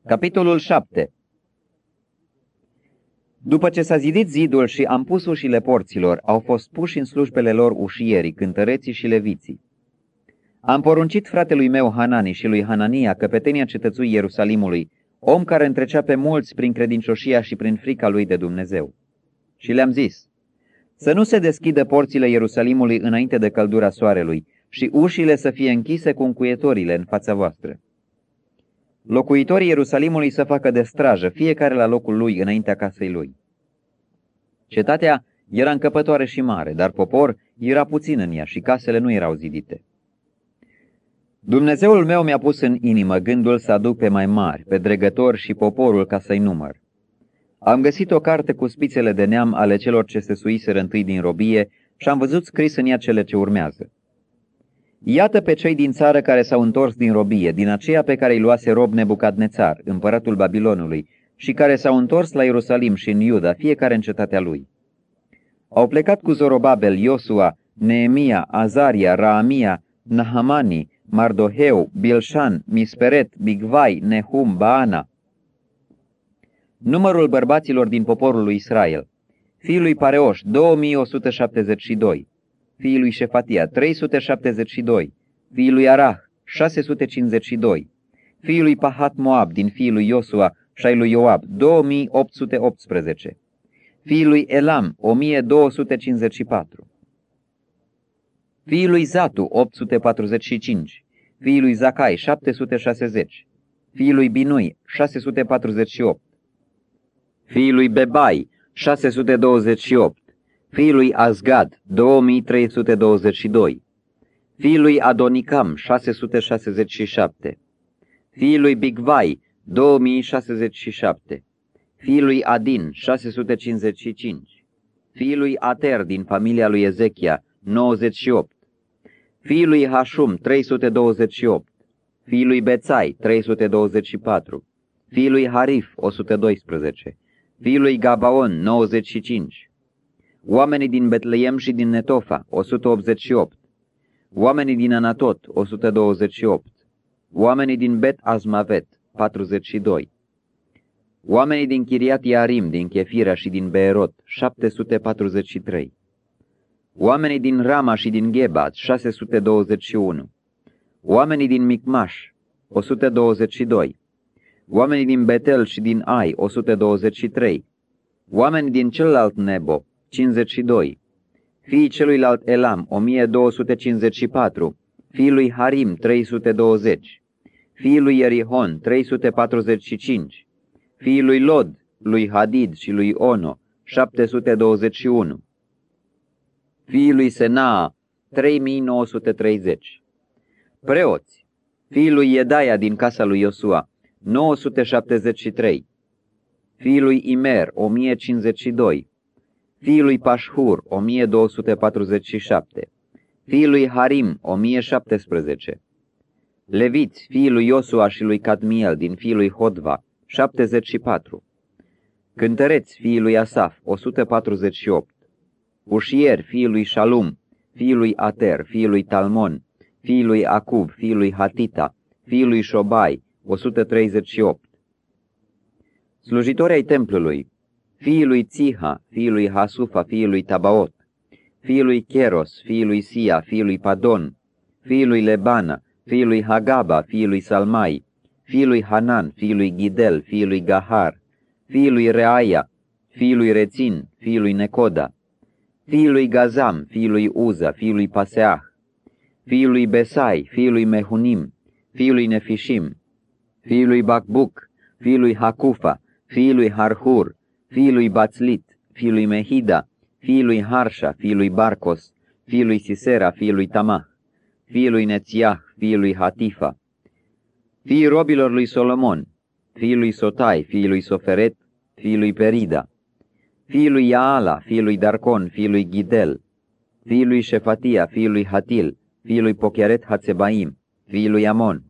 Capitolul 7. După ce s-a zidit zidul și am pus ușile porților, au fost puși în slujbele lor ușierii, cântăreții și leviții. Am poruncit fratelui meu Hanani și lui Hanania, căpetenia cetățuii Ierusalimului, om care întrecea pe mulți prin credincioșia și prin frica lui de Dumnezeu. Și le-am zis, să nu se deschidă porțile Ierusalimului înainte de căldura soarelui și ușile să fie închise cu încuietorile în fața voastră. Locuitorii Ierusalimului să facă de strajă, fiecare la locul lui înaintea casei lui. Cetatea era încăpătoare și mare, dar popor era puțin în ea și casele nu erau zidite. Dumnezeul meu mi-a pus în inimă gândul să aduc pe mai mari, pe dregători și poporul ca să-i număr. Am găsit o carte cu spițele de neam ale celor ce se suiseră întâi din robie și am văzut scris în ea cele ce urmează. Iată pe cei din țară care s-au întors din robie, din aceea pe care îi luase rob Nebucadnețar, împăratul Babilonului, și care s-au întors la Ierusalim și în Iuda, fiecare în cetatea lui. Au plecat cu Zorobabel, Iosua, Neemia, Azaria, Raamia, Nahamani, Mardoheu, Bilșan, Misperet, Bigvai, Nehum, Baana. Numărul bărbaților din poporul lui Israel: fiul lui Pareoș, 2172, fiul lui Șefatia, 372, fiul lui Arah, 652, fiul lui Pahat Moab, din fiul lui Iosua și ai lui Ioab, 2818, fiul lui Elam, 1254, fiul lui Zatu, 845, fiul lui Zacai, 760, fiul lui Binui, 648, fiul lui Bebai, 628, fiul lui Azgad, 2322, fiul lui Adonicam, 667, fiul lui Bigvai, 2067, fiul lui Adin, 655, fiul lui Ater din familia lui Ezechia, 98, fiul lui Hashum, 328, fiul lui Bețai, 324, fiul lui Harif, 112, fiul lui Gabaon, 95, oamenii din Betleem și din Netofa, 188, oamenii din Anatot, 128, oamenii din Bet Azmavet, 42, oamenii din Chiriat Iarim, din Chefira și din Beerot, 743, oamenii din Rama și din Ghebat, 621, oamenii din Micmaș, 122, oamenii din Betel și din Ai, 123, oamenii din celălalt Nebo, 52, fiii celuilalt Elam, 1254, fiii lui Harim, 320, fiii lui Ierihon, 345, fiii lui Lod, lui Hadid și lui Ono, 721, fiii lui Senaa, 3930, preoți, fiii lui Iedaia din casa lui Iosua, 973, fiii lui Imer, 1052, fiii lui Pașhur, 1247, fiii lui Harim, 1017, leviți, fiii lui Iosua și lui Cadmiel, din fiii lui Hodva, 74, cântăreți, fiii lui Asaf, 148, ușieri, fiii lui Shalum, fiii lui Ater, fiii lui Talmon, fiii lui Acub, fiii lui Hatita, fiii lui Șobai, 138, slujitori ai templului, fiii lui Țiha, fiii lui Hasufa, fiii lui Tabaot, fiii lui Cheros, fiii lui Sia, fiii lui Padon, fiii lui Lebana, fiii lui Hagaba, fiii lui Salmai, fiii lui Hanan, fiii lui Ghidel, fiii lui Gahar, fiii lui Reaia, fiii lui Rețin, fiii lui Necoda, fiii lui Gazam, fiii lui Uza, fiii lui Paseah, fiii lui Besai, fiii lui Mehunim, fiii lui Nefishim, fiii lui Bacbuc, fiii lui Hacufa, fiii lui Harhur, fiii lui Bațlit, fiii lui Mehida, fiii lui Harsha, fiii lui Barcos, fiii lui Sisera, fiii lui Tamah, fiii lui Nețiah, fiii lui Hatifa, fiii robilor lui Solomon, fiii lui Sotai, fiii lui Soferet, fiii lui Perida, fiii lui Iaala, fiii lui Darcon, fiii lui Ghidel, fiii lui Șefatia, fiii lui Hatil, fiii lui Pocheret Hatsebaim, fiii lui Amon,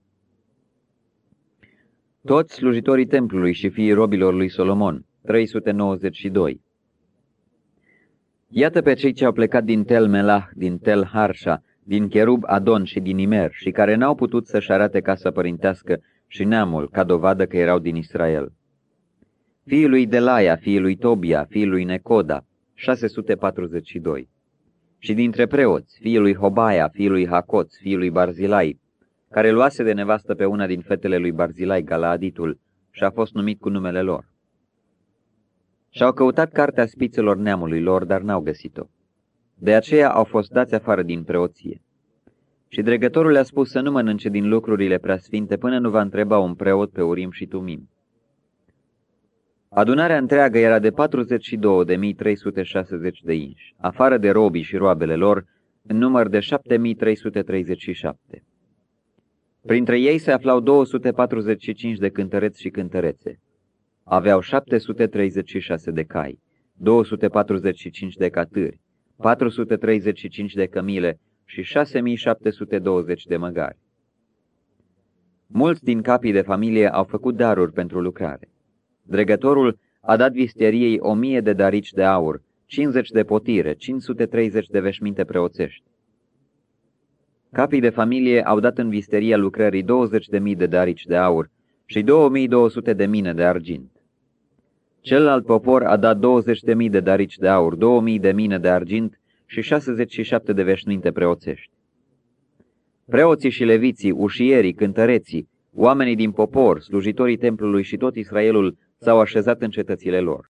toți slujitorii templului și fiii robilor lui Solomon, 392. Iată pe cei ce au plecat din Tel Melah, din Tel Harsha, din Cherub Adon și din Imer, și care n-au putut să-și arate casa părintească și neamul, ca dovadă că erau din Israel. Fiii lui Delaia, fiii lui Tobia, fiii lui Necoda, 642. Și dintre preoți, fiii lui Hobaia, fiii lui Hacoț, fiii lui Barzilai, care luase de nevastă pe una din fetele lui Barzilai, Galaaditul, și a fost numit cu numele lor. Și-au căutat cartea spițelor neamului lor, dar n-au găsit-o. De aceea au fost dați afară din preoție. Și dregătorul le-a spus să nu mănânce din lucrurile preasfinte până nu va întreba un preot pe Urim și Tumim. Adunarea întreagă era de 42.360 de inși, afară de robii și roabele lor, în număr de 7.337. Printre ei se aflau 245 de cântăreți și cântărețe. Aveau 736 de cai, 245 de catâri, 435 de cămile și 6.720 de măgari. Mulți din capii de familie au făcut daruri pentru lucrare. Dregătorul a dat visteriei 1000 de darici de aur, 50 de potire, 530 de veșminte preoțești. Capii de familie au dat în visteria lucrării 20.000 de darici de aur și 2200 de mine de argint. Celălalt popor a dat 20.000 de darici de aur, 2000 de mine de argint și 67 de veșminte preoțești. Preoții și leviții, ușierii, cântăreții, oamenii din popor, slujitorii templului și tot Israelul s-au așezat în cetățile lor.